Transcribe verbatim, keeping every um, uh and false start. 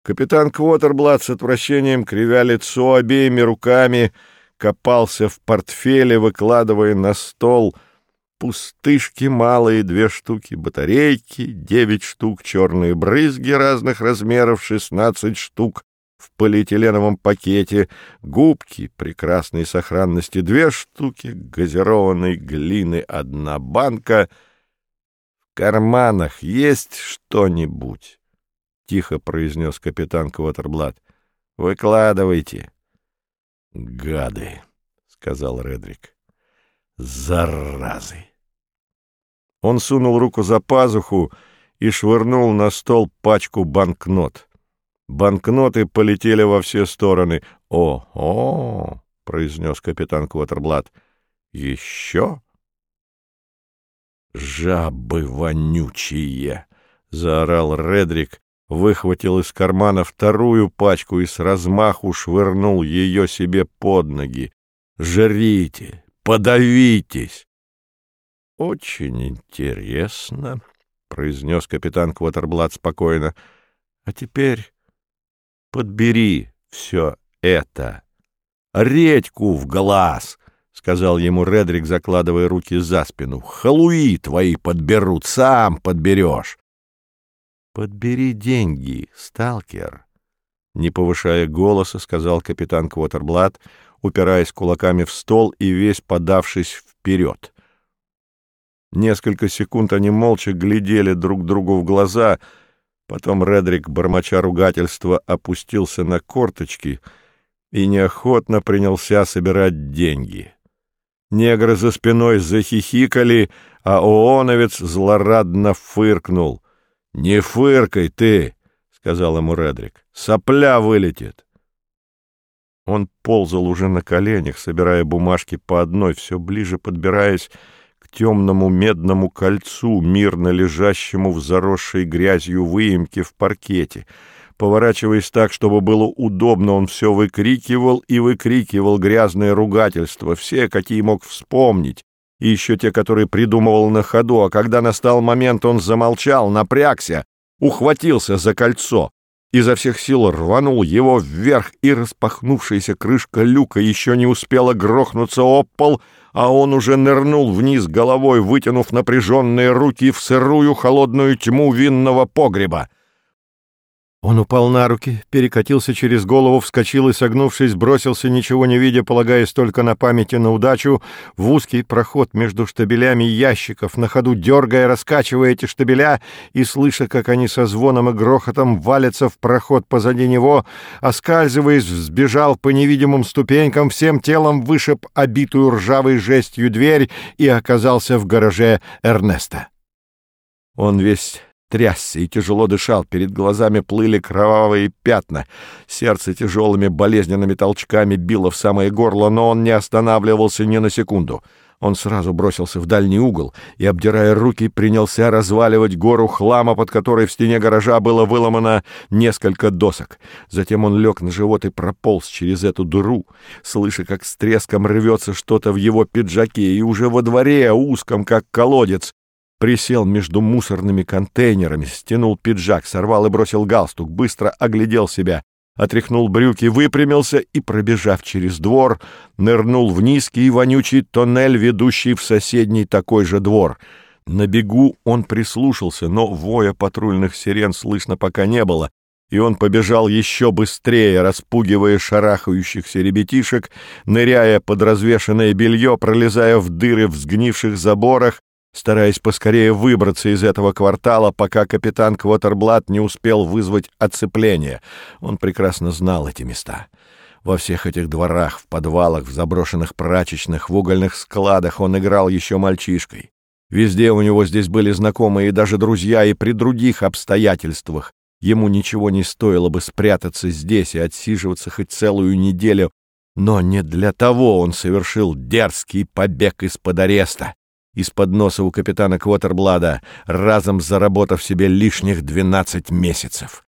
Капитан Квотерблат с отвращением, кривя лицо обеими руками, копался в портфеле, выкладывая на стол пустышки малые, две штуки батарейки, девять штук черные брызги разных размеров, шестнадцать штук в полиэтиленовом пакете, губки прекрасной сохранности две штуки, газированной глины одна банка. В карманах есть что-нибудь? — тихо произнес капитан Квотерблат. — Выкладывайте. — Гады, — сказал Редрик. — Заразы! Он сунул руку за пазуху и швырнул на стол пачку банкнот. Банкноты полетели во все стороны. «О, о!» — произнес капитан Квотерблат. «Еще?» «Жабы вонючие!» — заорал Редрик, выхватил из кармана вторую пачку и с размаху швырнул ее себе под ноги. «Жрите! Подавитесь!» «Очень интересно», — произнес капитан Квотерблат спокойно. «А теперь подбери все это. Редьку в глаз!» — сказал ему Редрик, закладывая руки за спину. «Халуи твои подберут, сам подберешь». «Подбери деньги, сталкер», — не повышая голоса, сказал капитан Квотерблат, упираясь кулаками в стол и весь подавшись вперед. Несколько секунд они молча глядели друг другу в глаза. Потом Редрик, бормоча ругательства, опустился на корточки и неохотно принялся собирать деньги. Негры за спиной захихикали, а ооновец злорадно фыркнул. «Не фыркай ты!» — сказал ему Редрик. «Сопля вылетит!» Он ползал уже на коленях, собирая бумажки по одной, все ближе подбираясь к темному медному кольцу, мирно лежащему в заросшей грязью выемке в паркете. Поворачиваясь так, чтобы было удобно, он все выкрикивал и выкрикивал грязные ругательства, все, какие мог вспомнить, и еще те, которые придумывал на ходу, а когда настал момент, он замолчал, напрягся, ухватился за кольцо, изо всех сил рванул его вверх, и распахнувшаяся крышка люка еще не успела грохнуться об пол, а он уже нырнул вниз головой, вытянув напряженные руки в сырую холодную тьму винного погреба. Он упал на руки, перекатился через голову, вскочил и, согнувшись, бросился, ничего не видя, полагаясь только на память и на удачу, в узкий проход между штабелями ящиков, на ходу дергая, раскачивая эти штабеля и слыша, как они со звоном и грохотом валятся в проход позади него, оскальзываясь, взбежал по невидимым ступенькам, всем телом вышиб обитую ржавой жестью дверь и оказался в гараже Эрнеста. Он весь трясся и тяжело дышал, перед глазами плыли кровавые пятна, сердце тяжелыми болезненными толчками било в самое горло, но он не останавливался ни на секунду. Он сразу бросился в дальний угол и, обдирая руки, принялся разваливать гору хлама, под которой в стене гаража было выломано несколько досок. Затем он лег на живот и прополз через эту дыру, слыша, как с треском рвется что-то в его пиджаке, и уже во дворе, узком, как колодец, присел между мусорными контейнерами, стянул пиджак, сорвал и бросил галстук, быстро оглядел себя, отряхнул брюки, выпрямился и, пробежав через двор, нырнул в низкий и вонючий тоннель, ведущий в соседний такой же двор. На бегу он прислушался, но воя патрульных сирен слышно пока не было, и он побежал еще быстрее, распугивая шарахающихся ребятишек, ныряя под развешанное белье, пролезая в дыры в сгнивших заборах, стараясь поскорее выбраться из этого квартала, пока капитан Квотерблат не успел вызвать оцепление. Он прекрасно знал эти места. Во всех этих дворах, в подвалах, в заброшенных прачечных, в угольных складах он играл еще мальчишкой. Везде у него здесь были знакомые и даже друзья, и при других обстоятельствах ему ничего не стоило бы спрятаться здесь и отсиживаться хоть целую неделю, но не для того он совершил дерзкий побег из-под ареста, из-под носа у капитана Квотерблада, разом заработав себе лишних двенадцать месяцев.